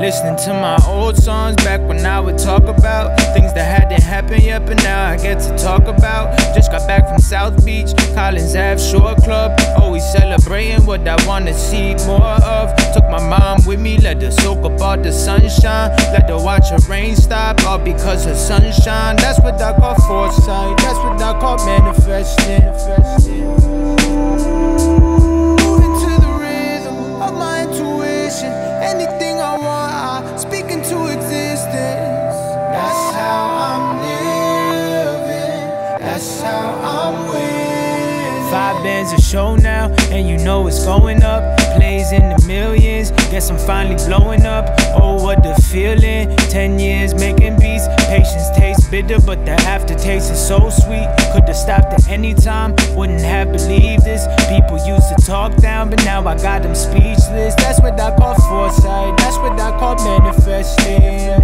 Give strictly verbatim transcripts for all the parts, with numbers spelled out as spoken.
Listening to my old songs back when I would talk about things that hadn't happened yet, but now I get to talk about. Just got back from South Beach, Collins Ave Shore Club. Always celebrating what I wanna see more of. Took my mom with me, let her soak up all the sunshine. Let her watch her rain stop, all because of sunshine. That's what I call foresight, that's what I call manifesting. Moving to the rhythm of my intuition. Anything I want, I speak into existence. That's how I'm living, that's how I'm winning. Five bands a show now, and you know it's going up. Plays in the millions, guess I'm finally blowing up. Oh, what the feeling, ten years making beats. Patience tastes bitter, but the aftertaste is so sweet. Could've stopped at any time, wouldn't have believed this. People used to talk down, but now I got them speechless. That's what I call foresight, that's what I call manifesting.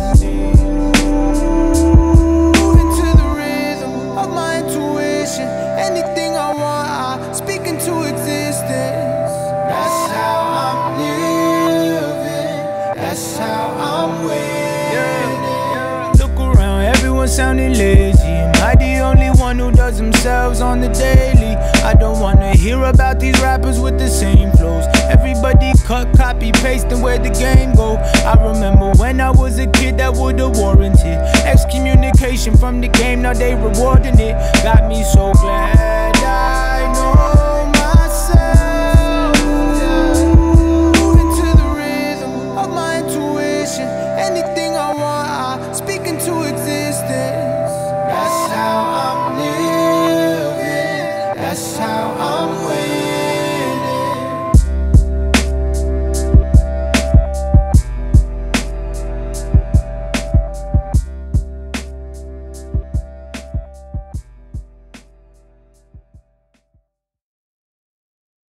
Moving to the rhythm of my intuition. Anything I want, I speak into existence. That's how I'm living, that's how I'm winning. Look around, everyone sounding lazy. Am I the only one who does themselves on the daily? I don't wanna hear about these rappers with the same flows. Everybody cut, copy, paste, and where the game go. I remember when I was a kid that would've warranted excommunication from the game, now they rewarding it. Got me so glad I know myself. Moving to the rhythm of my intuition. Anything I want, I speak into existence. That's how I'm living, that's how I'm winning.